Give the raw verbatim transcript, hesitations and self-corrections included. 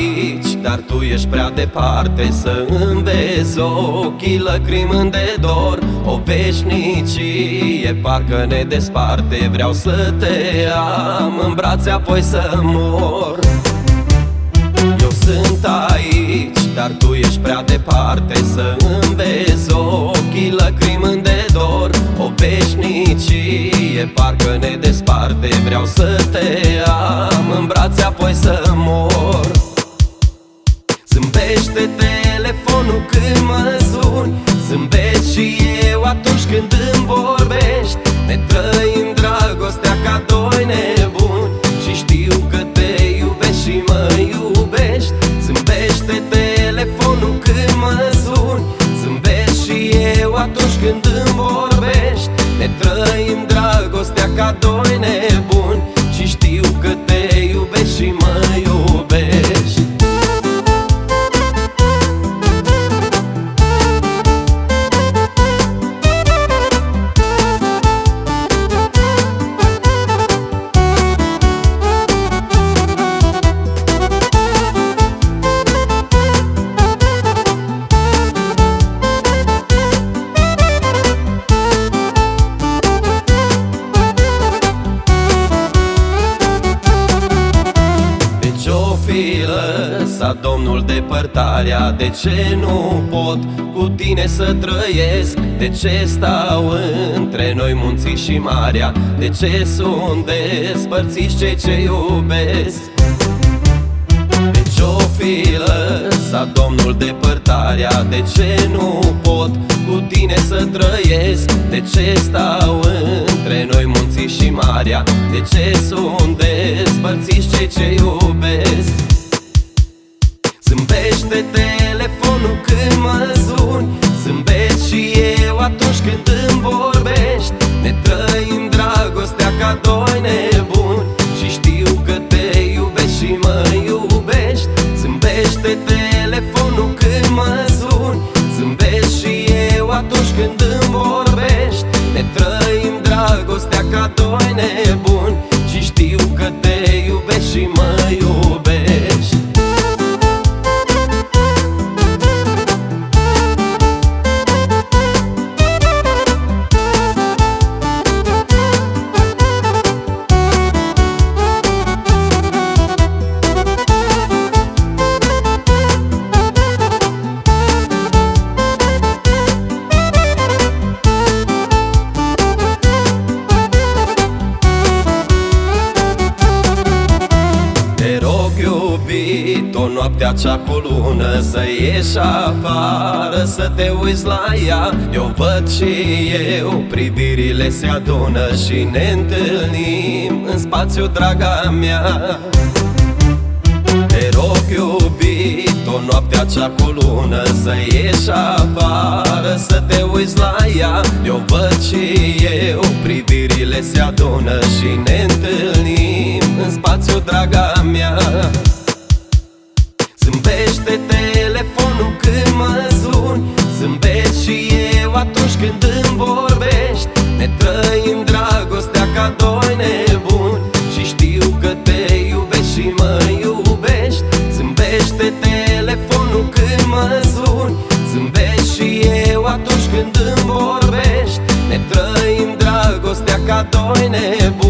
aici, dar tu ești prea departe să îmi vezi ochii lăcrimând de dor. O veșnicie parcă ne desparte, vreau să te am în brațe, apoi să mor. Eu sunt aici, dar tu ești prea departe să îmi vezi ochii lăcrimând de dor. O veșnicie parcă ne desparte, vreau să te am în brațe, apoi să mor. Zâmbește telefonul când mă suni, zâmbesc și eu atunci când îmi vorbești. Ne trăim dragostea ca doi nebuni și știu că te iubesc și mă iubești. Zâmbește telefonul când mă suni, zâmbesc și eu atunci când îmi vorbești. Ne trăim dragostea ca doi nebuni și știu că te iubesc și mă iubești. Lăsa Domnul depărtarea, de ce nu pot cu tine să trăiesc? De ce stau între noi munții și marea? De ce sunt despărțiți cei ce iubesc? De ce-o fi lăsat Domnul depărtarea? De ce nu pot cu tine să trăiesc? De ce stau între noi munții și marea? De ce sunt despărțiți cei ce iubesc? Zâmbește telefonul când mă suni, zâmbesc și eu atunci când îmi vorbești. Ne trăim dragostea ca doi nebuni și știu că te iubesc și mă iubești. Zâmbește telefonul când mă suni, zâmbesc și eu atunci când îmi vorbești. Ne trăim dragostea ca doi nebuni și știu că te iubesc și mă iubești. O noaptea cea cu lună, să ieși afară, să te uiți la ea. Eu văd și eu, privirile se adună și ne întâlnim în spațiu, draga mea. Te rog, iubit, o noaptea cea cu lună, să ieși afară, să te uiți la ea. Eu văd și eu, privirile se adună și ne întâlnim în spațiu, draga mea. Zâmbește telefonul când mă suni, zâmbesc și eu atunci când îmi vorbești. Ne trăim dragostea ca doi nebuni și știu că te iubesc și mă iubești. Zâmbește telefonul când mă suni, zâmbesc și eu atunci când îmi vorbești. Ne trăim dragostea ca doi nebuni